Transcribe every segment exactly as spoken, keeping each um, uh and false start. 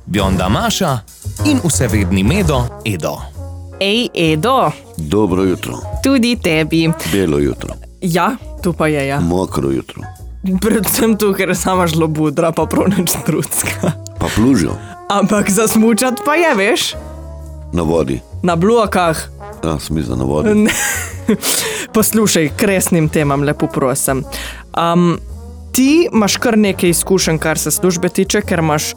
Bionda Maša in vsevedni Medo Edo. Ej, Edo. Dobro jutro. Tudi tebi. Belo jutro. Ja, tu pa je, ja. Mokro jutro. Predvsem tu, ker sama žlobudra, pa prav nič drugega. Pa plužjo. Ampak zasmučat pa je, veš? Na vodi. Na blokah. Ja, smisla na vodi. Poslušaj, kresnim temam, lepo prosim. Um, ti imaš kar nekaj izkušenj, kar se službe tiče, ker imaš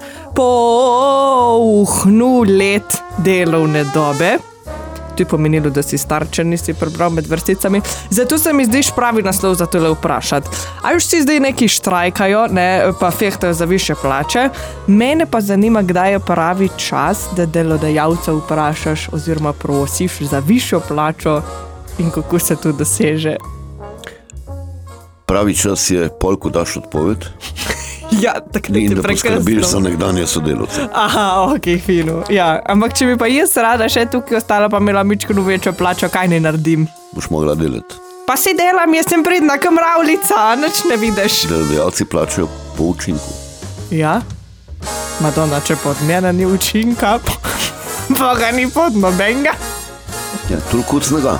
polhnu let delovne dobe. To je pomenilo, da si star, če nisi prebral med vrsticami. Zato se mi zdiš pravi naslov za tole vprašati. A už si zdaj neki štrajkajo, ne, pa fehtajo za više plače. Mene pa zanima, kdaj je pravi čas, da delodajalca vprašaš oziroma prosiš za višjo plačo in kako se to doseže. Pravi čas je pol, ko daš odpoved. Ja, tako da ti in da prekrasno. poskrbiš za nekdanje sodelavce. Aha, ok, fino. Ja, ampak če bi pa jaz rada še tukaj ostala, pa imela mičkeno večjo plačo, kaj ne naredim? Boš mogla delati. Pa si delam, jaz sem pridna kamravlica, nič ne vidiš. Delodajalci plačajo po učinku. Ja? Madonna, če pod mene ni učinka, pa ga ni pod nobenga. Ja, toliko od snega.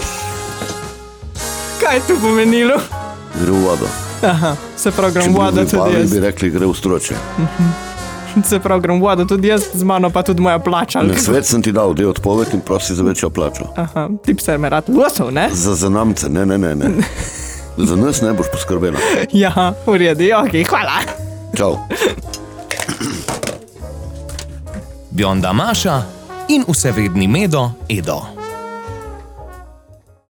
Kaj je to pomenilo? Gre v vodo. Aha, se program voda tudi Če jaz. bi rekli, gre v stroče. Se program voda tudi jaz, z mano pa tudi moja plača. Na svet sem ti dal del odpoved in prosi za večjo plačo. Aha, ti bi se me rad losov, ne? Za zanamce, ne, ne, ne, ne. Za nas ne boš poskrbela. Ja, v redu, ok, hvala. Čau. Bionda Maša in vsevedni Medo Edo.